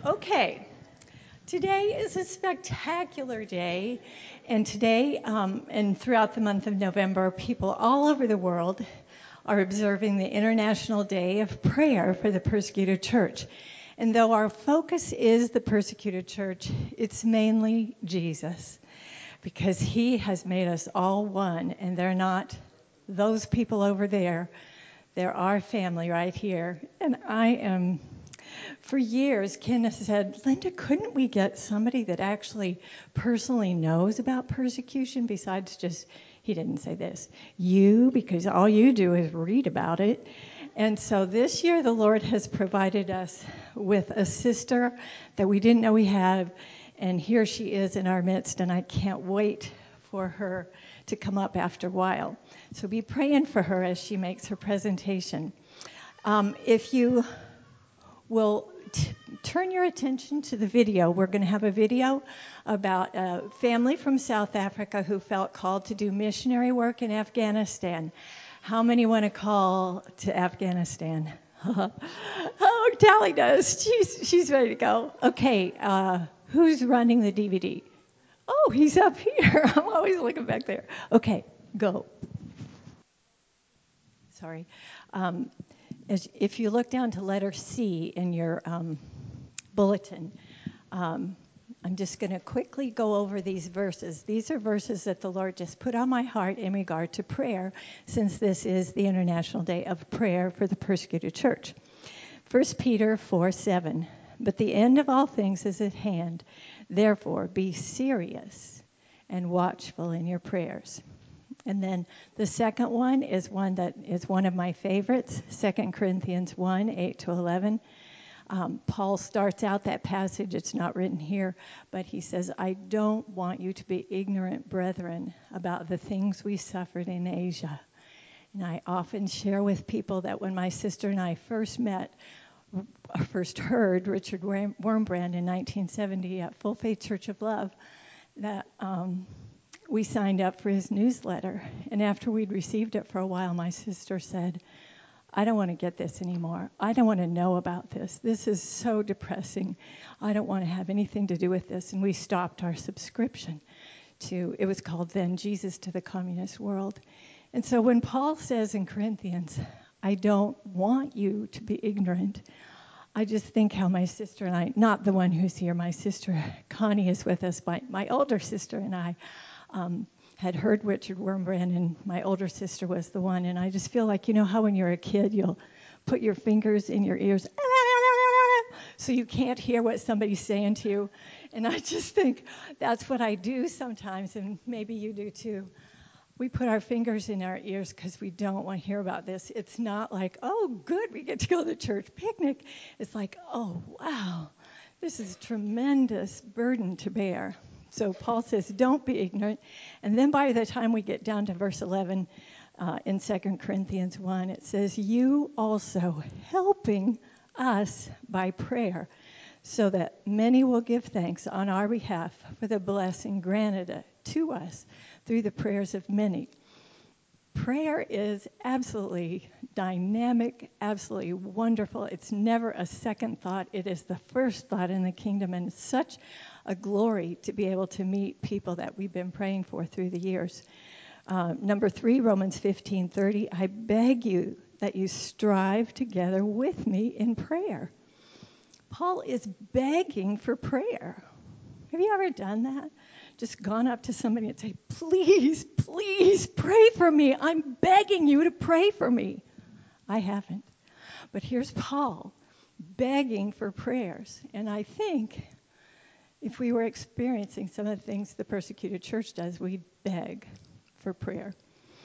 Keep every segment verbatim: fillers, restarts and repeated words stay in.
Okay, today is a spectacular day, and today um, and throughout the month of November, people all over the world are observing the International Day of Prayer for the Persecuted Church. And though our focus is the persecuted church, it's mainly Jesus, because he has made us all one, and they're not those people over there. They're our family right here. And I am, for years, Ken has said, Linda, couldn't we get somebody that actually personally knows about persecution besides just, he didn't say this, you, because all you do is read about it. And so this year, the Lord has provided us with a sister that we didn't know we had, and here she is in our midst, and I can't wait for her to come up after a while. So be praying for her as she makes her presentation. Um, if you will t- turn your attention to the video, we're going to have a video about a family from South Africa who felt called to do missionary work in Afghanistan. How many want to call to Afghanistan? Oh, Tally does. She's she's ready to go. Okay, uh, who's running the D V D? Oh, he's up here. I'm always looking back there. Okay, go. Sorry. Um, as, if you look down to letter C in your um, bulletin, um, I'm just going to quickly go over these verses. These are verses that the Lord just put on my heart in regard to prayer, since this is the International Day of Prayer for the Persecuted Church. First Peter four seven. But the end of all things is at hand. Therefore, be serious and watchful in your prayers. And then the second one is one that is one of my favorites, Second Corinthians one eight to eleven. Um, Paul starts out that passage, it's not written here, but he says, I don't want you to be ignorant, brethren, about the things we suffered in Asia. And I often share with people that when my sister and I first met, first heard Richard Wurmbrand in nineteen seventy at Full Faith Church of Love, that um, we signed up for his newsletter. And after we'd received it for a while, my sister said, I don't want to get this anymore. I don't want to know about this. This is so depressing. I don't want to have anything to do with this. And we stopped our subscription to, it was called then Jesus to the Communist World. And so when Paul says in Corinthians, I don't want you to be ignorant, I just think how my sister and I, not the one who's here, my sister Connie is with us, my, my older sister and I um, had heard Richard Wurmbrand, and my older sister was the one. And I just feel like, you know how when you're a kid, you'll put your fingers in your ears so you can't hear what somebody's saying to you. And I just think that's what I do sometimes, and maybe you do too. We put our fingers in our ears because we don't want to hear about this. It's not like, oh, good, we get to go to the church picnic. It's like, oh, wow, this is a tremendous burden to bear. So Paul says, don't be ignorant. And then by the time we get down to verse eleven uh, in Second Corinthians one, it says, you also helping us by prayer, so that many will give thanks on our behalf for the blessing granted to us through the prayers of many. Prayer is absolutely dynamic, absolutely wonderful. It's never a second thought. It is the first thought in the kingdom, and it's such a glory to be able to meet people that we've been praying for through the years. Uh, number three, Romans fifteen thirty, I beg you that you strive together with me in prayer. Paul is begging for prayer. Have you ever done that? Just gone up to somebody and say, please, please pray for me. I'm begging you to pray for me. I haven't. But here's Paul begging for prayers. And I think if we were experiencing some of the things the persecuted church does, we'd beg for prayer.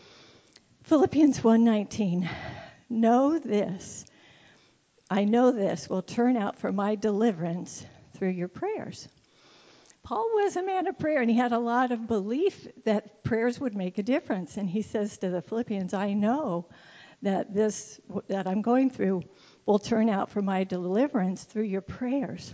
Philippians one nineteen, know this, I know this will turn out for my deliverance through your prayers. Paul was a man of prayer, and he had a lot of belief that prayers would make a difference. And he says to the Philippians, I know that this that I'm going through will turn out for my deliverance through your prayers.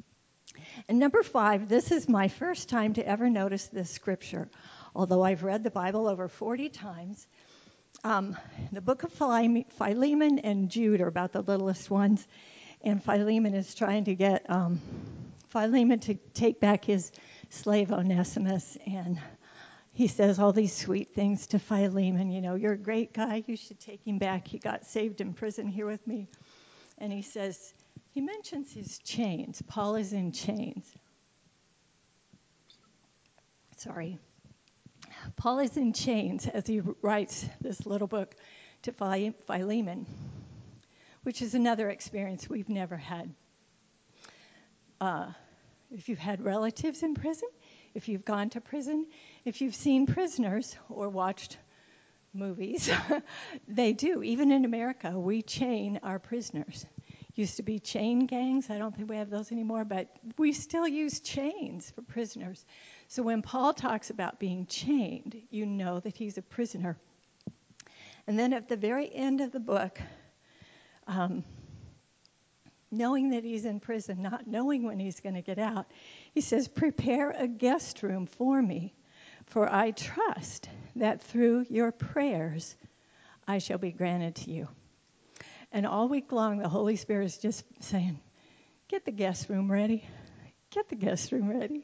And number five, this is my first time to ever notice this scripture, although I've read the Bible over forty times. Um, the book of Philemon and Jude are about the littlest ones. and Philemon is trying to get um, Philemon to take back his slave Onesimus, and he says all these sweet things to Philemon. You know, you're a great guy. You should take him back. He got saved in prison here with me. And he says, he mentions his chains. Paul is in chains. Sorry. Paul is in chains as he writes this little book to Philemon, which is another experience we've never had. Uh, if you've had relatives in prison, if you've gone to prison, if you've seen prisoners or watched movies, they do. Even in America, we chain our prisoners. Used to be chain gangs. I don't think we have those anymore, but we still use chains for prisoners. So when Paul talks about being chained, you know that he's a prisoner. And then at the very end of the book, um, knowing that he's in prison, not knowing when he's going to get out, he says, prepare a guest room for me, for I trust that through your prayers I shall be granted to you. And all week long, the Holy Spirit is just saying, get the guest room ready. Get the guest room ready.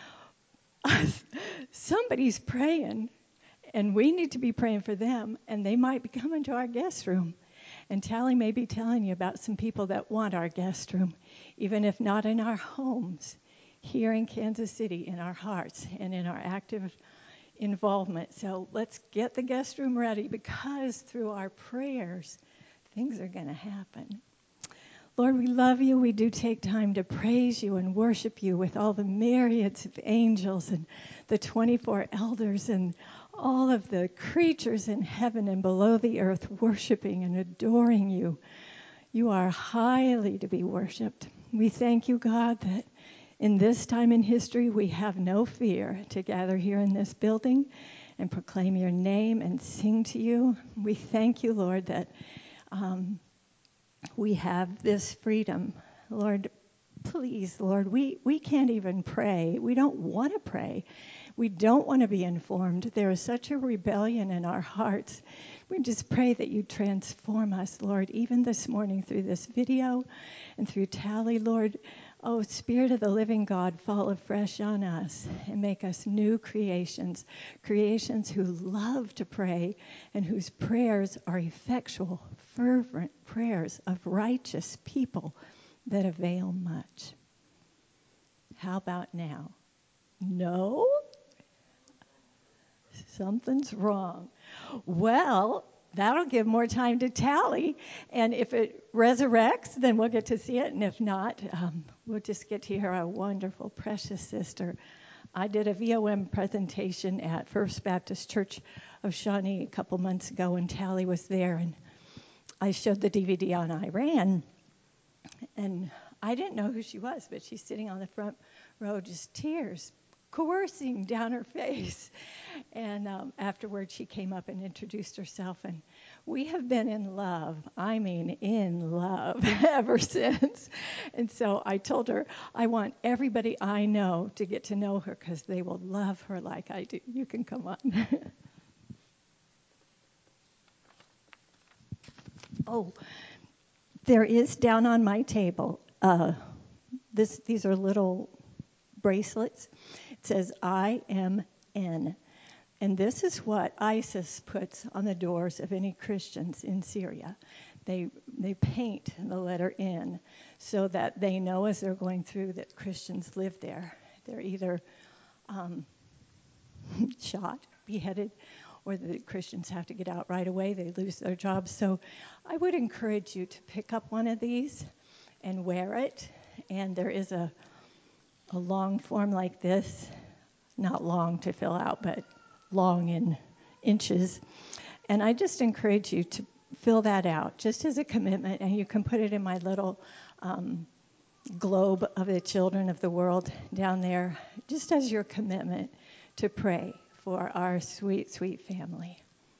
Somebody's praying, and we need to be praying for them, and they might be coming to our guest room. And Tally may be telling you about some people that want our guest room, even if not in our homes, here in Kansas City, in our hearts and in our active involvement. So let's get the guest room ready, because through our prayers, things are going to happen. Lord, we love you. We do take time to praise you and worship you with all the myriads of angels and the twenty-four elders and all of the creatures in heaven and below the earth worshiping and adoring you. You are highly to be worshiped. We thank you, God, that in this time in history we have no fear to gather here in this building and proclaim your name and sing to you. We thank you, Lord, that Um, we have this freedom. Lord, please, Lord, we, we can't even pray. We don't want to pray. We don't want to be informed. There is such a rebellion in our hearts. We just pray that you transform us, Lord, even this morning through this video and through Tally, Lord. Oh, Spirit of the living God, fall afresh on us and make us new creations, creations who love to pray and whose prayers are effectual, fervent prayers of righteous people that avail much. How about now? No? Something's wrong. Well, that'll give more time to Tally, and if it resurrects, then we'll get to see it, and if not, um, we'll just get to hear our wonderful, precious sister. I did a V O M presentation at First Baptist Church of Shawnee a couple months ago, and Tally was there, and I showed the D V D on Iran, and I didn't know who she was, but she's sitting on the front row, just tears coursing down her face. And um, afterwards, she came up and introduced herself, and we have been in love, I mean in love, ever since. And so I told her, I want everybody I know to get to know her, because they will love her like I do. You can come on. Oh, there is down on my table, uh, this, these are little bracelets. It says, I am N. And this is what ISIS puts on the doors of any Christians in Syria. They they paint the letter N so that they know as they're going through that Christians live there. They're either um, shot, beheaded, or the Christians have to get out right away. They lose their jobs. So I would encourage you to pick up one of these and wear it. And there is a a long form like this, not long to fill out, but long in inches. And I just encourage you to fill that out just as a commitment, and you can put it in my little um, globe of the children of the world down there, just as your commitment to pray for our sweet, sweet family.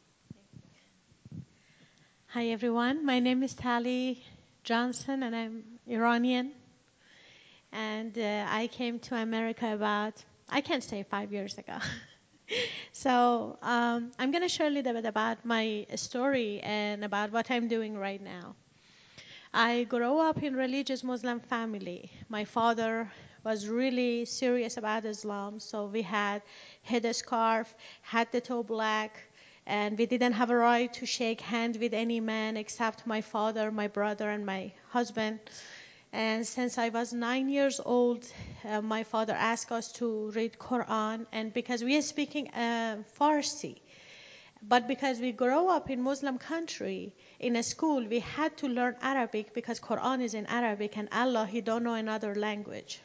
Hi, everyone. My name is Tally Johnson, and I'm Iranian. And uh, I came to America about, I can't say five years ago. So um, I'm going to share a little bit about my story and about what I'm doing right now. I grew up in religious Muslim family. My father was really serious about Islam, so we had headscarf, had the toe black, and we didn't have a right to shake hand with any man except my father, my brother, and my husband. And since I was nine years old, uh, my father asked us to read Quran, and because we are speaking uh, Farsi, but because we grow up in Muslim country, in a school, we had to learn Arabic because Quran is in Arabic and Allah, He don't know another language.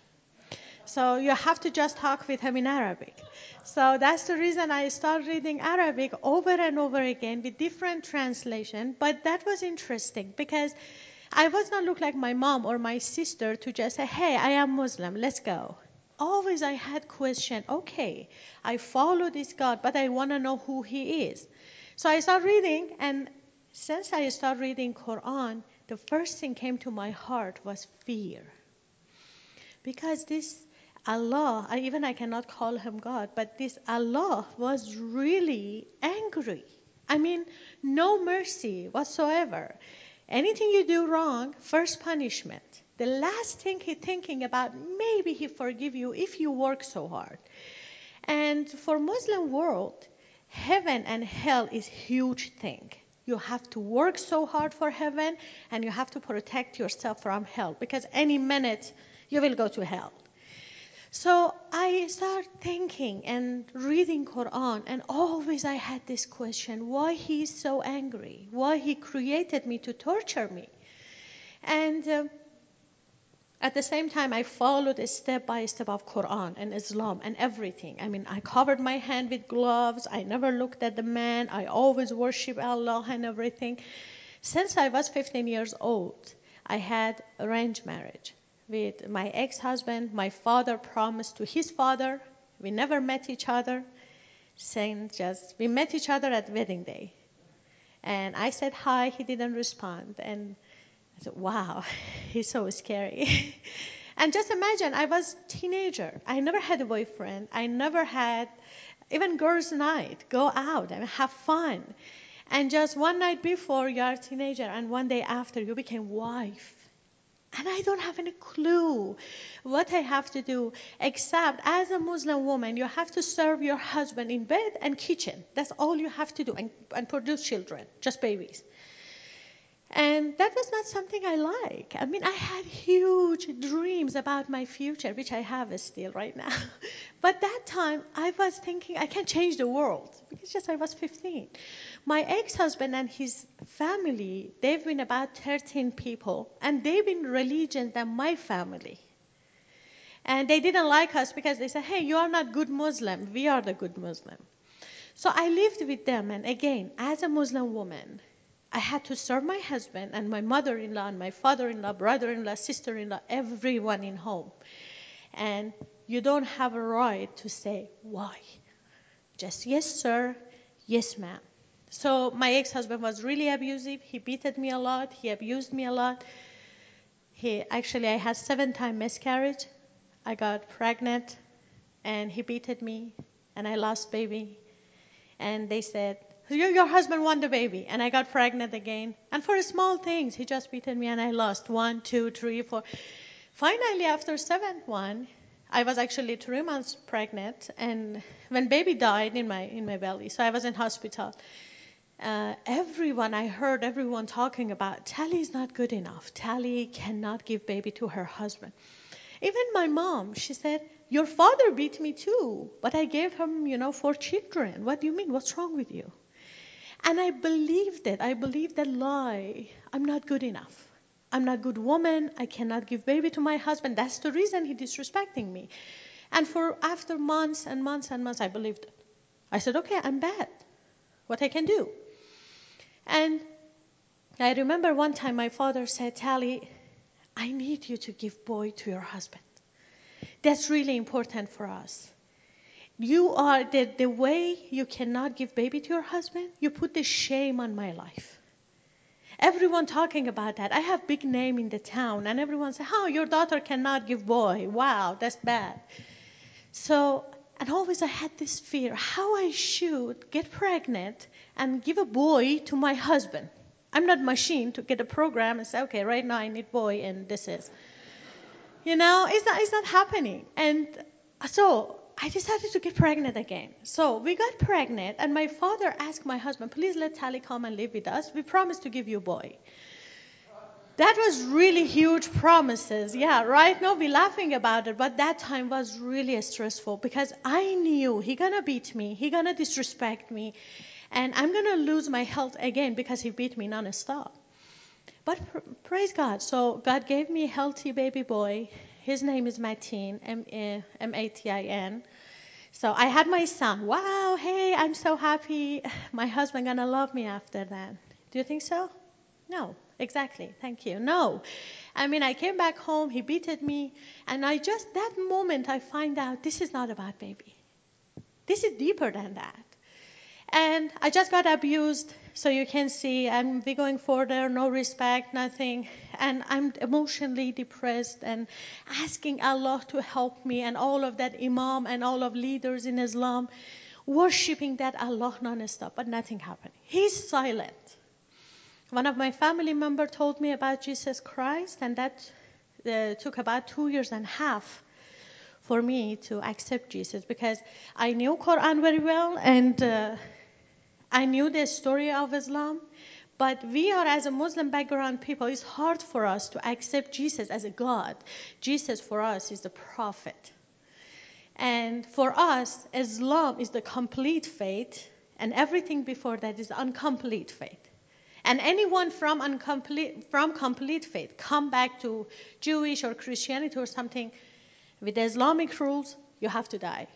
So you have to just talk with Him in Arabic. So that's the reason I started reading Arabic over and over again with different translation. But that was interesting because I was not look like my mom or my sister to just say, hey, I am Muslim, let's go. Always I had question, okay, I follow this God, but I want to know who He is. So I started reading, and since I started reading Quran, the first thing came to my heart was fear. Because this Allah, I, even I cannot call Him God, but this Allah was really angry. I mean, no mercy whatsoever. Anything you do wrong, first punishment. The last thing He's thinking about, maybe He forgive you if you work so hard. And for Muslim world, heaven and hell is huge thing. You have to work so hard for heaven, and you have to protect yourself from hell, because any minute you will go to hell. So I started thinking and reading Quran, and always I had this question, why He is so angry? Why He created me to torture me? And uh, at the same time, I followed a step by step of Quran and Islam and everything. I mean, I covered my hand with gloves. I never looked at the man. I always worship Allah and everything. Since I was fifteen years old, I had arranged marriage with my ex-husband. My father promised to his father. We never met each other. Saying just, we met each other at wedding day. And I said hi, he didn't respond. And I said, wow, he's so scary. And just imagine, I was a teenager. I never had a boyfriend. I never had even girls' night, go out and have fun. And just one night before, you're a teenager, and one day after, you became wife. And I don't have any clue what I have to do, except as a Muslim woman, you have to serve your husband in bed and kitchen. That's all you have to do, and, and produce children, just babies. And that was not something I like. I mean, I had huge dreams about my future, which I have still right now. But that time, I was thinking I can change the world, because just I was fifteen. My ex-husband and his family, they've been about thirteen people, and they've been religious than my family. And they didn't like us because they said, hey, you are not good Muslim. We are the good Muslim. So I lived with them, and again, as a Muslim woman, I had to serve my husband and my mother-in-law and my father-in-law, brother-in-law, sister-in-law, everyone in home. And you don't have a right to say why. Just yes, sir, yes, ma'am. So my ex-husband was really abusive. He beated me a lot. He abused me a lot. He actually, I had seven-time miscarriage. I got pregnant, and he beated me, and I lost baby. And they said, your, your husband won the baby. And I got pregnant again. And for small things, he just beaten me, and I lost one, two, three, four. Finally, after seventh one, I was actually three months pregnant. And when baby died in my in my belly, so I was in hospital. Uh, everyone, I heard everyone talking about, Tali is not good enough. Tali cannot give baby to her husband. Even my mom, she said, your father beat me too, but I gave him, you know, four children. What do you mean? What's wrong with you? And I believed it. I believed that lie. I'm not good enough. I'm not a good woman. I cannot give baby to my husband. That's the reason he's disrespecting me. And for after months and months and months, I believed it. I said, okay, I'm bad. What I can do? And I remember one time my father said, Tali, I need you to give boy to your husband. That's really important for us. You are, the, the way you cannot give baby to your husband, you put the shame on my life. Everyone talking about that. I have big name in the town, and everyone say, oh, your daughter cannot give boy. Wow, that's bad. So, and always I had this fear, how I should get pregnant and give a boy to my husband. I'm not machine to get a program and say, okay, right now I need boy and this is. You know, it's not, it's not happening. And so I decided to get pregnant again. So we got pregnant, and my father asked my husband, please let Tally come and live with us. We promise to give you a boy. That was really huge promises. Yeah, right now we're laughing about it, but that time was really stressful because I knew he gonna beat me, he gonna disrespect me, and I'm gonna lose my health again because he beat me nonstop. But pr- praise God. So God gave me a healthy baby boy. His name is Matin, M A T I N. So I had my son. Wow, hey, I'm so happy. My husband gonna love me after that. Do you think so? No, exactly. Thank you. No. I mean, I came back home, he beated me, and I just, that moment, I find out this is not about baby. This is deeper than that. And I just got abused, so you can see I'm be going further, no respect, nothing. And I'm emotionally depressed and asking Allah to help me, and all of that imam and all of leaders in Islam worshipping that Allah non-stop, but nothing happened. He's silent. One of my family members told me about Jesus Christ, and that uh, took about two years and a half for me to accept Jesus, because I knew Quran very well, and uh, I knew the story of Islam, but we are, as a Muslim background people, it's hard for us to accept Jesus as a God. Jesus for us is the prophet. And for us, Islam is the complete faith, and everything before that is incomplete faith. And anyone from incomplete, from complete faith come back to Jewish or Christianity or something with Islamic rules, you have to die.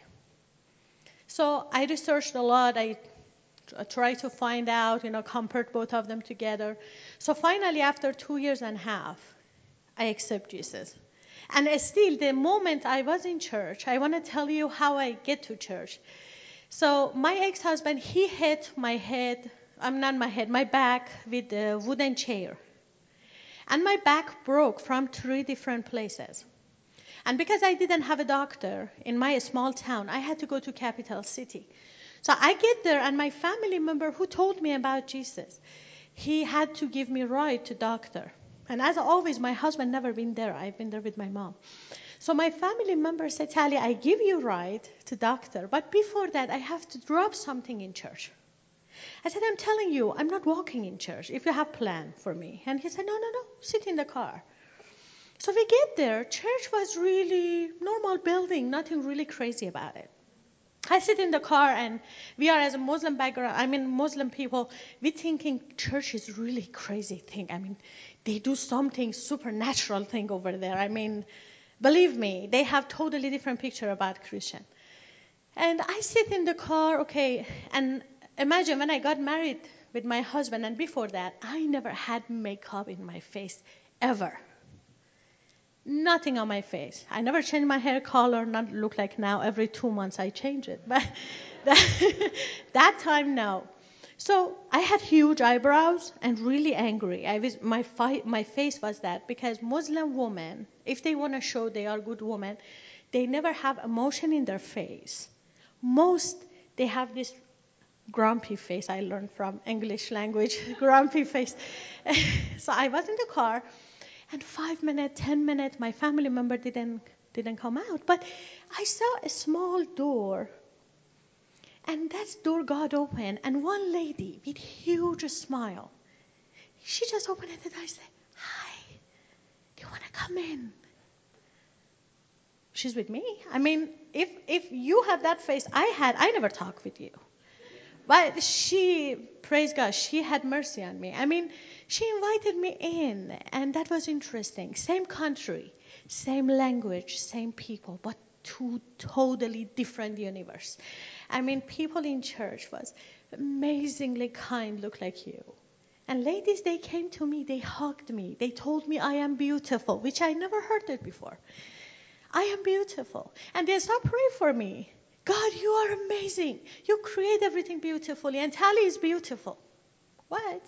So I researched a lot. I try to find out, you know, compared both of them together. So finally, after two years and a half, I accept Jesus. And still, the moment I was in church, I want to tell you how I get to church. So my ex-husband, he hit my head, I'm not my head, my back with a wooden chair. And my back broke from three different places. And because I didn't have a doctor in my small town, I had to go to capital city. So I get there, and my family member who told me about Jesus, he had to give me a ride to doctor. And as always, my husband never been there. I've been there with my mom. So my family member said, Tally, I give you a ride to doctor, but before that, I have to drop something in church. I said, I'm telling you, I'm not walking in church if you have plan for me. And he said, no, no, no, sit in the car. So we get there. Church was really normal building, nothing really crazy about it. I sit in the car, and we are, as a Muslim background, I mean, Muslim people, we thinking church is really crazy thing. I mean, they do something supernatural thing over there. I mean, believe me, they have totally different picture about Christian. And I sit in the car, okay, and imagine when I got married with my husband, and before that, I never had makeup in my face, ever. Nothing on my face. I never changed my hair color, not look like now. Every two months I change it. But that, that time, no. So I had huge eyebrows and really angry. I was, my, fi- my face was that, because Muslim women, if they want to show they are good women, they never have emotion in their face. Most, they have this grumpy face. I learned from English language, grumpy face. So I was in the car. And five minutes, ten minutes, my family member didn't didn't come out. But I saw a small door, and that door got open, and one lady with huge smile, she just opened it, and I said, hi, do you want to come in? She's with me. I mean, if if you have that face I had, I never talk with you. But she, praise God, she had mercy on me. I mean, she invited me in, and that was interesting. Same country, same language, same people, but two totally different universe. I mean, people in church was amazingly kind, look like you. And ladies, they came to me, they hugged me, they told me I am beautiful, which I never heard it before. I am beautiful. And they started praying for me. God, you are amazing. You create everything beautifully, and Tally is beautiful. What?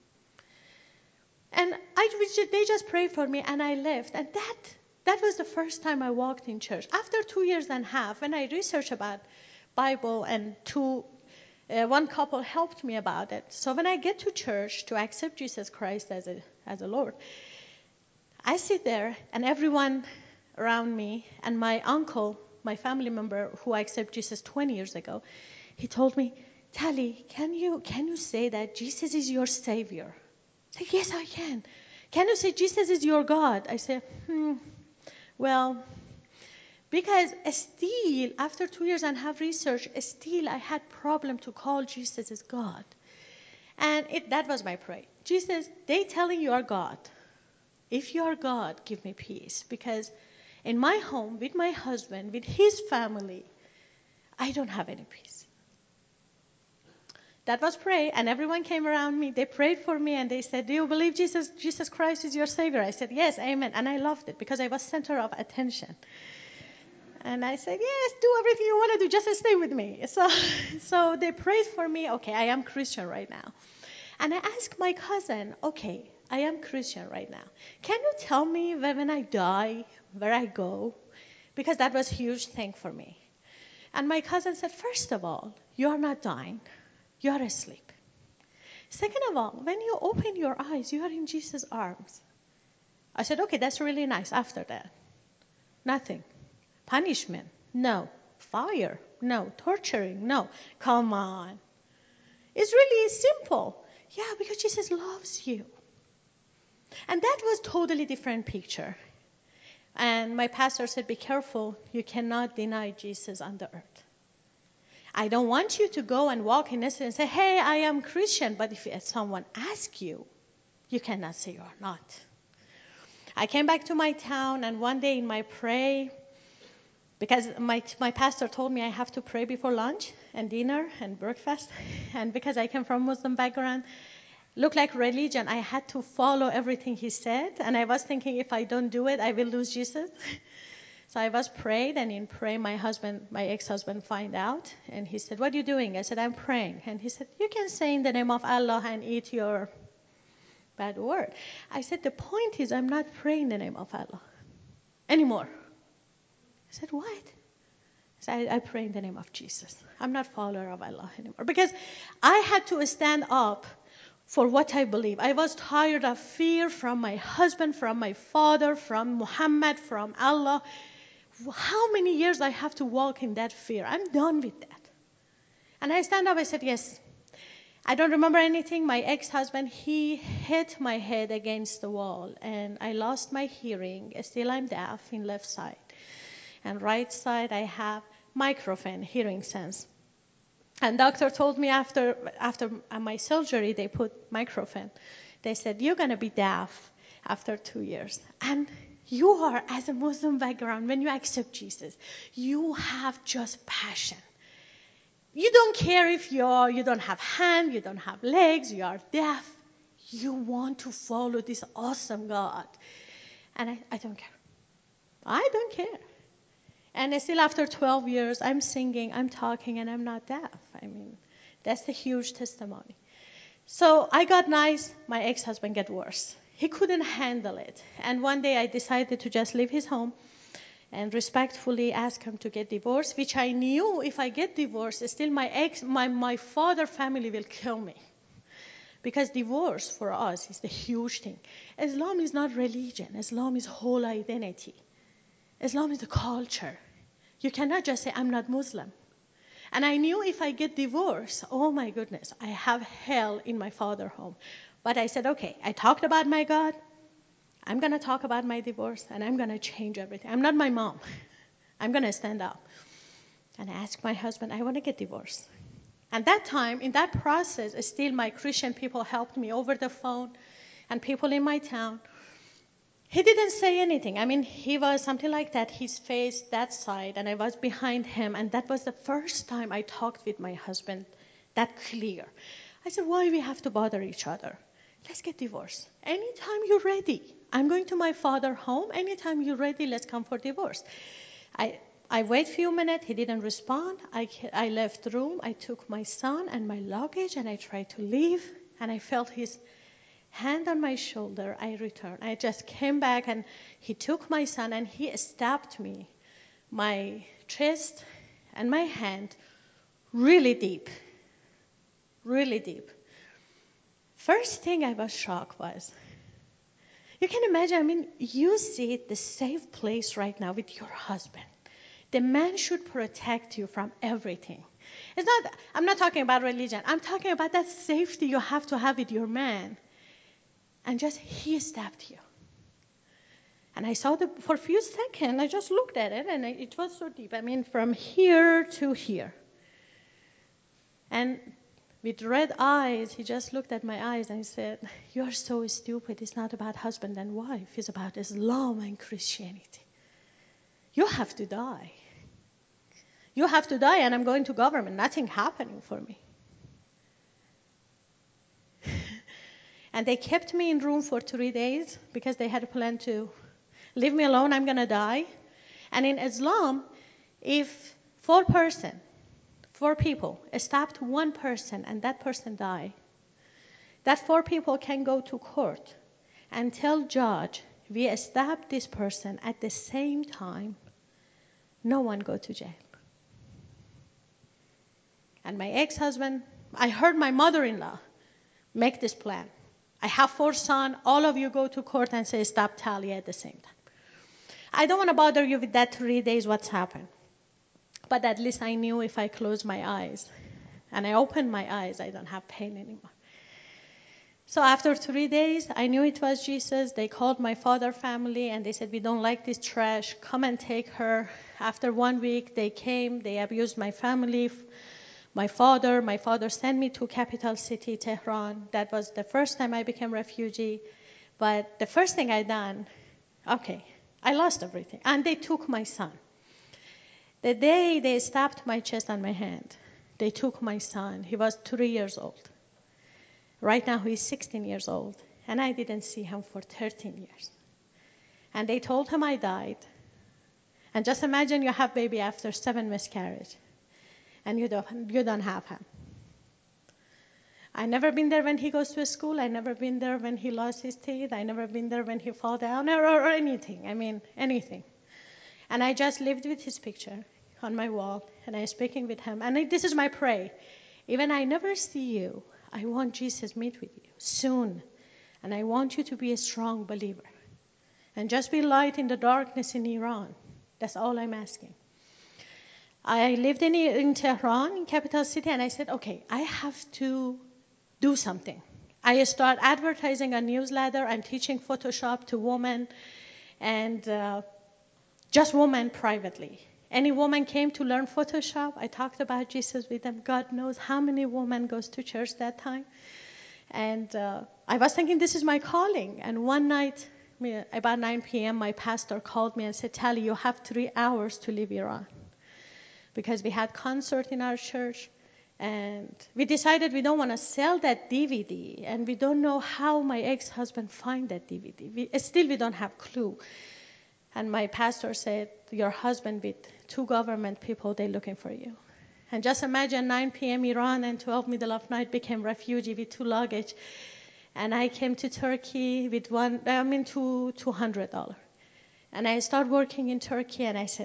And I, they just prayed for me, and I left. And that that was the first time I walked in church. After two years and a half, when I researched about Bible and to Uh, one couple helped me about it. So when I get to church to accept Jesus Christ as a as a Lord, I sit there and everyone around me and my uncle, my family member who accepted Jesus twenty years ago, he told me, Tali, can you can you say that Jesus is your Savior? I said, yes, I can. Can you say Jesus is your God? I said, hmm, well, because still, after two years and have research, still I had problem to call Jesus as God. And it, that was my prayer. Jesus, they telling you are God. If you are God, give me peace. Because in my home, with my husband, with his family, I don't have any peace. That was pray, and everyone came around me. They prayed for me, and they said, do you believe Jesus, Jesus Christ is your Savior? I said, yes, amen. And I loved it because I was center of attention. And I said, yes, do everything you want to do. Just stay with me. So, so they prayed for me. Okay, I am Christian right now. And I asked my cousin, okay, I am Christian right now. Can you tell me when, when I die, where I go? Because that was a huge thing for me. And my cousin said, first of all, you are not dying. You are asleep. Second of all, when you open your eyes, you are in Jesus' arms. I said, okay, that's really nice. After that, nothing. Punishment? No. Fire? No. Torturing? No. Come on. It's really simple. Yeah, because Jesus loves you. And that was totally different picture. And my pastor said, be careful. You cannot deny Jesus on the earth. I don't want you to go and walk in this and say, hey, I am Christian. But if someone asks you, you cannot say you are not. I came back to my town, and one day in my pray, because my my pastor told me I have to pray before lunch and dinner and breakfast, and because I came from Muslim background, looked like religion, I had to follow everything he said, and I was thinking if I don't do it, I will lose Jesus. So I was prayed, and in prayer, my husband, my ex-husband, find out, and he said, "What are you doing?" I said, "I'm praying." And he said, "You can say in the name of Allah and eat your bad word." I said, "The point is, I'm not praying in the name of Allah anymore." I said, "What?" I said, I, I pray in the name of Jesus. I'm not follower of Allah anymore. Because I had to stand up for what I believe. I was tired of fear from my husband, from my father, from Muhammad, from Allah. How many years I have to walk in that fear? I'm done with that. And I stand up, I said, yes. I don't remember anything. My ex-husband, he hit my head against the wall, and I lost my hearing. Still, I'm deaf in left side. And right side, I have microphone, hearing sense. And doctor told me after after my surgery, they put microphone. They said, you're going to be deaf after two years. And you are, as a Muslim background, when you accept Jesus, you have just passion. You don't care if you're, you don't have hand, you don't have legs, you are deaf. You want to follow this awesome God. And I, I don't care. I don't care. And still after twelve years, I'm singing, I'm talking, and I'm not deaf. I mean, that's a huge testimony. So I got nice, my ex-husband got worse. He couldn't handle it. And one day I decided to just leave his home and respectfully ask him to get divorced, which I knew if I get divorced, still my ex, my, my father family will kill me. Because divorce for us is the huge thing. Islam is not religion. Islam is whole identity. Islam is the culture. You cannot just say, I'm not Muslim. And I knew if I get divorced, oh my goodness, I have hell in my father's home. But I said, okay, I talked about my God. I'm going to talk about my divorce, and I'm going to change everything. I'm not my mom. I'm going to stand up. And I asked my husband, I want to get divorced. And that time, in that process, still my Christian people helped me over the phone, and people in my town. He didn't say anything. I mean, he was something like that. His face that side, and I was behind him. And that was the first time I talked with my husband that clear. I said, why we have to bother each other? Let's get divorced. Anytime you're ready. I'm going to my father's home. Anytime you're ready, let's come for divorce. I I wait a few minutes. He didn't respond. I, I left the room. I took my son and my luggage, and I tried to leave. And I felt his hand on my shoulder. I returned. I just came back, and he took my son, and he stabbed me, my chest and my hand, really deep. really deep. First thing I was shocked was, you can imagine, I mean, you sit the safe place right now with your husband. The man should protect you from everything. It's not, I'm not talking about religion. I'm talking about that safety you have to have with your man. And just he stabbed you. And I saw the, for a few seconds, I just looked at it, and I, it was so deep. I mean, from here to here. And with red eyes, he just looked at my eyes and he said, "You are so stupid. It's not about husband and wife. It's about Islam and Christianity. You have to die. You have to die, and I'm going to government. Nothing happening for me." And they kept me in room for three days because they had a plan to leave me alone. I'm going to die. And in Islam, if four person, four people stabbed one person and that person died, that four people can go to court and tell judge, we stabbed this person at the same time. No one go to jail. And my ex-husband, I heard my mother-in-law make this plan. I have four sons. All of you go to court and say, "Stop Talia," at the same time. I don't want to bother you with that three days what's happened. But at least I knew if I closed my eyes and I opened my eyes, I don't have pain anymore. So after three days, I knew it was Jesus. They called my father family and they said, "We don't like this trash. Come and take her." After one week, they came. They abused my family, my father. My father sent me to capital city, Tehran. That was the first time I became refugee. But the first thing I done, okay, I lost everything. And they took my son. The day they stabbed my chest and my hand, they took my son. He was three years old. Right now he's sixteen years old. And I didn't see him for thirteen years. And they told him I died. And just imagine you have baby after seven miscarriage. And you don't, you don't have him. I never been there when he goes to school. I never been there when he lost his teeth. I never been there when he fall down or, or anything. I mean, anything. And I just lived with his picture on my wall, and I was speaking with him. And I, this is my prayer. Even I never see you, I want Jesus meet with you soon. And I want you to be a strong believer. And just be light in the darkness in Iran. That's all I'm asking. I lived in, in Tehran, in capital city, and I said, okay, I have to do something. I start advertising a newsletter. I'm teaching Photoshop to women and uh, just women privately. Any woman came to learn Photoshop, I talked about Jesus with them. God knows how many women goes to church that time. And uh, I was thinking this is my calling. And one night, about nine p.m., my pastor called me and said, "Tali, you have three hours to leave Iran." Because we had concert in our church. And we decided we don't want to sell that D V D. And we don't know how my ex-husband find that D V D. We, still, we don't have clue. And my pastor said, "Your husband with two government people, they're looking for you." And just imagine nine p.m. Iran and twelve middle of night became refugee with two luggage. And I came to Turkey with one, I mean, two, two hundred dollars. And I started working in Turkey and I said,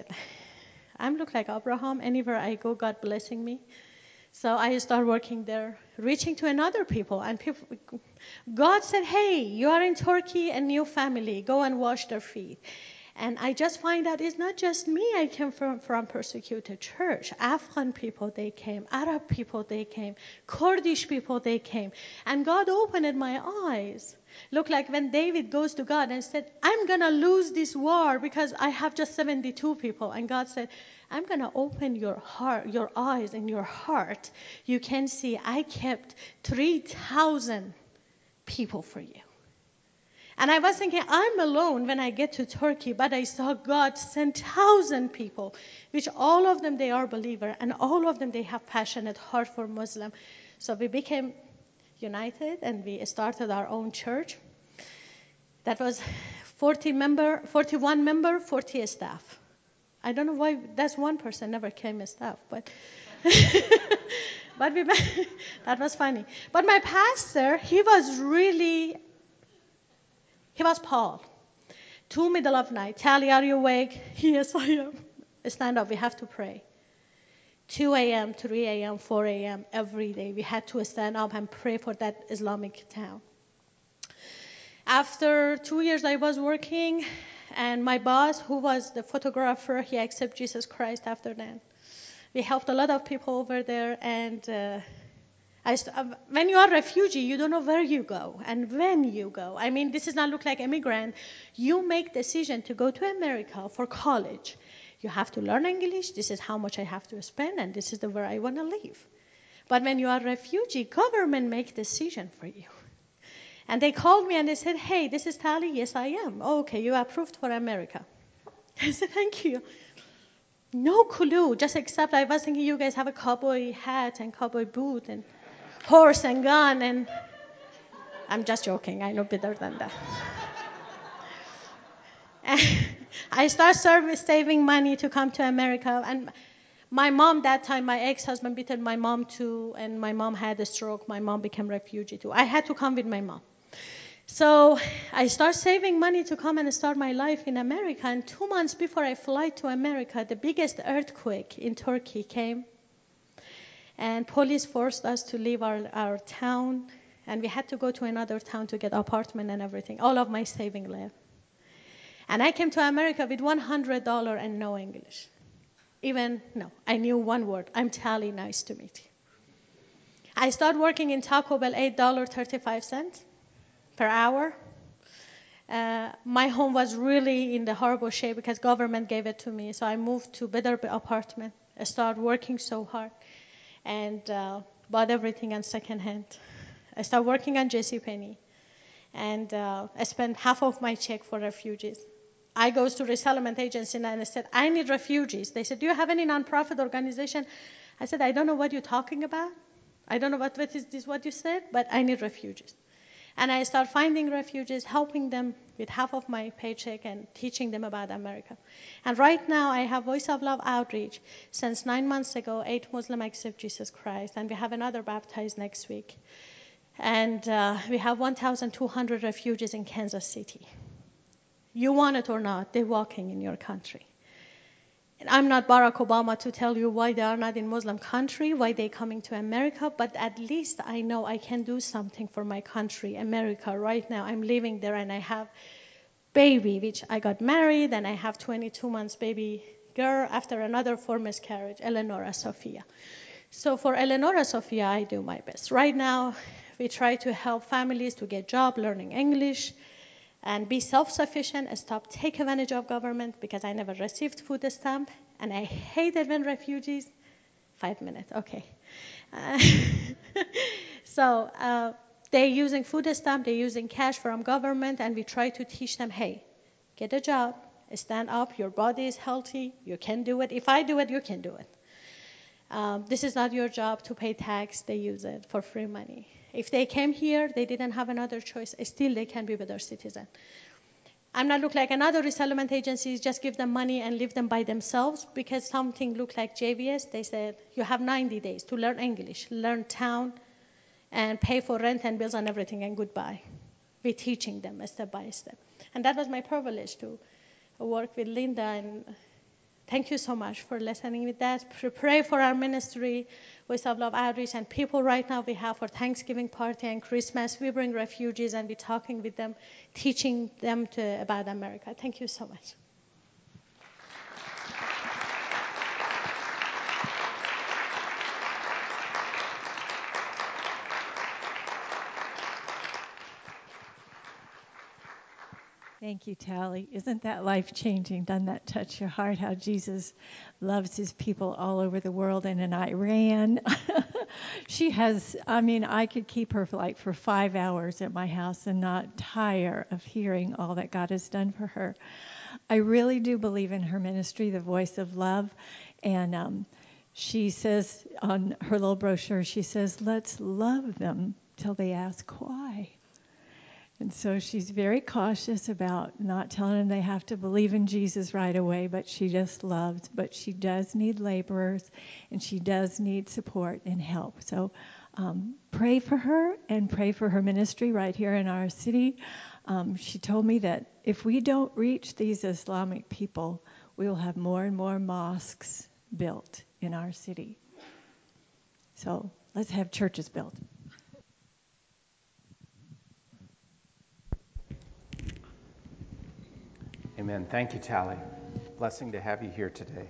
I look like Abraham. Anywhere I go, God blessing me. So I started working there, reaching to another people. And people, God said, "Hey, you are in Turkey, a new family. Go and wash their feet." And I just find out it's not just me. I came from, from persecuted church. Afghan people, they came. Arab people, they came. Kurdish people, they came. And God opened my eyes. Look like when David goes to God and said, "I'm going to lose this war because I have just seventy-two people." And God said, "I'm going to open your heart, your eyes and your heart. You can see I kept three thousand people for you." And I was thinking, I'm alone when I get to Turkey, but I saw God send thousand people, which all of them, they are believer, and all of them, they have passionate heart for Muslim. So we became united, and we started our own church. That was forty member, forty-one member, forty staff. I don't know why that's one person never came as staff, but but we, that was funny. But my pastor, he was really, he was Paul. Two middle of night, "Tali, are you awake?" "Yes, I am." "Stand up, we have to pray." two a.m., three a.m., four a.m. every day. We had to stand up and pray for that Islamic town. After two years, I was working, and my boss, who was the photographer, he accepted Jesus Christ after that. We helped a lot of people over there, and uh, I st- uh, when you are a refugee, you don't know where you go and when you go. I mean, this does not look like immigrant. You make decision to go to America for college. You have to learn English. This is how much I have to spend, and this is the where I want to live. But when you are a refugee, government make decision for you. And they called me and they said, hey, this is Tali. Yes, I am. Oh, okay, you approved for America. I said, thank you. No clue, just except I was thinking you guys have a cowboy hat and cowboy boot and horse and gun, and I'm just joking. I know better than that. I started service saving money to come to America, and my mom that time, my ex-husband beat my mom too, and my mom had a stroke. My mom became refugee too. I had to come with my mom. So I started saving money to come and start my life in America, and two months before I fly to America, the biggest earthquake in Turkey came, and police forced us to leave our, our town, and we had to go to another town to get apartment and everything. All of my saving left. And I came to America with one hundred dollars and no English. Even, no, I knew one word. I'm Tali, nice to meet you. I started working in Taco Bell, eight dollars and thirty-five cents per hour. Uh, my home was really in the horrible shape because government gave it to me. So I moved to better apartment. I started working so hard and uh, bought everything on second hand. I started working on JCPenney, and uh, I spent half of my check for refugees. I goes to resettlement agency and I said, I need refugees. They said, do you have any nonprofit organization? I said, I don't know what you're talking about. I don't know what, what is this what you said, but I need refugees. And I start finding refugees, helping them with half of my paycheck and teaching them about America. And right now I have Voice of Love outreach. Since nine months ago, eight Muslims accept Jesus Christ, and we have another baptized next week. And uh, we have one thousand two hundred refugees in Kansas City. You want it or not, they're walking in your country. And I'm not Barack Obama to tell you why they are not in Muslim country, why they're coming to America, but at least I know I can do something for my country, America. Right now, I'm living there and I have baby, which I got married, and I have twenty-two months baby girl after another four miscarriage, Eleonora Sophia. So for Eleonora Sophia, I do my best. Right now, we try to help families to get job, learning English, and be self-sufficient and stop take advantage of government, because I never received food stamp, and I hated when refugees, five minutes, okay. Uh, so uh, they're using food stamp, they're using cash from government, and we try to teach them, hey, get a job, stand up, your body is healthy, you can do it. If I do it, you can do it. Um, this is not your job to pay tax, they use it for free money. If they came here, they didn't have another choice, still they can be better citizen. I'm not look like another resettlement agencies, just give them money and leave them by themselves, because something look like J V S, they said, you have ninety days to learn English, learn town, and pay for rent and bills and everything, and goodbye. We're teaching them step by step. And that was my privilege to work with Linda, and thank you so much for listening with that. Pray for our ministry, Voice of Love Outreach, and people right now we have for Thanksgiving party and Christmas. We bring refugees and we're talking with them, teaching them to, about America. Thank you so much. Thank you, Tali. Isn't that life-changing? Doesn't that touch your heart, how Jesus loves his people all over the world and in Iran? She has, I mean, I could keep her for like for five hours at my house and not tire of hearing all that God has done for her. I really do believe in her ministry, the Voice of Love. And um, she says on her little brochure, she says, let's love them till they ask why. And so she's very cautious about not telling them they have to believe in Jesus right away, but she just loves. But she does need laborers, and she does need support and help. So um, pray for her and pray for her ministry right here in our city. Um, she told me that if we don't reach these Islamic people, we will have more and more mosques built in our city. So let's have churches built. Amen. Thank you, Tally. Blessing to have you here today.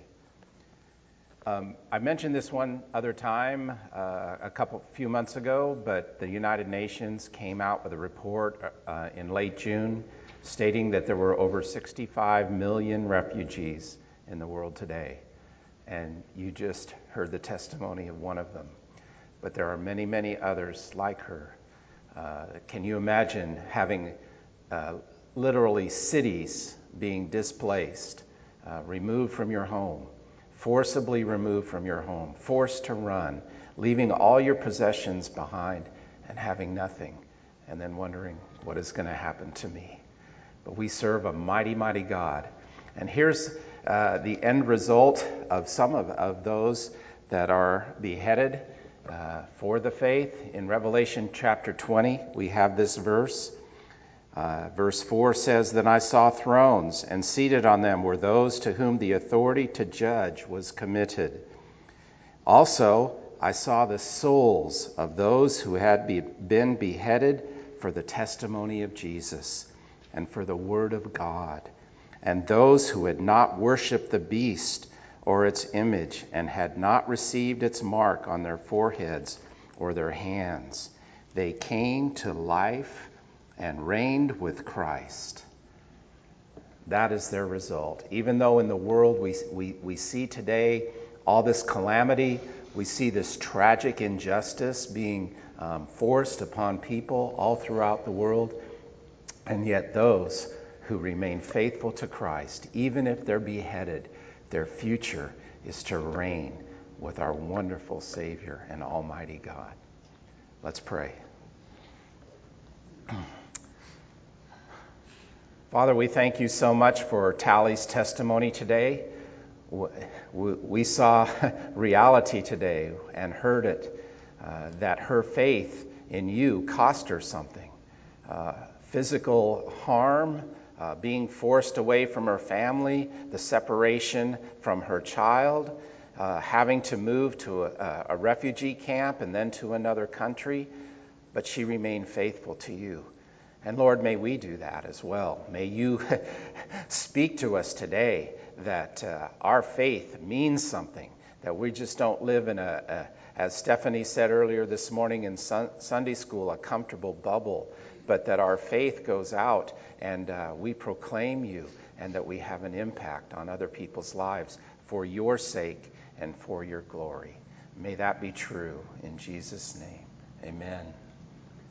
Um, I mentioned this one other time uh, a couple few months ago, but the United Nations came out with a report uh, in late June stating that there were over sixty-five million refugees in the world today. And you just heard the testimony of one of them. But there are many, many others like her. Uh, can you imagine having uh, literally cities being displaced, uh, removed from your home, forcibly removed from your home, forced to run, leaving all your possessions behind and having nothing, and then wondering what is going to happen to me? But we serve a mighty, mighty God. And here's uh, the end result of some of, of those that are beheaded uh, for the faith. In Revelation chapter twenty, we have this verse. Uh, verse four says, "Then I saw thrones, and seated on them were those to whom the authority to judge was committed. Also, I saw the souls of those who had be, been beheaded for the testimony of Jesus and for the word of God, and those who had not worshipped the beast or its image, and had not received its mark on their foreheads or their hands. They came to life and reigned with Christ." That is their result. Even though in the world we, we, we see today all this calamity, we see this tragic injustice being um, forced upon people all throughout the world, and yet those who remain faithful to Christ, even if they're beheaded, their future is to reign with our wonderful Savior and Almighty God. Let's pray. Father, we thank you so much for Tally's testimony today. We saw reality today and heard it, uh, that her faith in you cost her something. Uh, physical harm, uh, being forced away from her family, the separation from her child, uh, having to move to a, a refugee camp and then to another country, but she remained faithful to you. And Lord, may we do that as well. May you speak to us today that uh, our faith means something, that we just don't live in a, a as Stephanie said earlier this morning in sun, Sunday school, a comfortable bubble, but that our faith goes out and uh, we proclaim you, and that we have an impact on other people's lives for your sake and for your glory. May that be true in Jesus' name. Amen.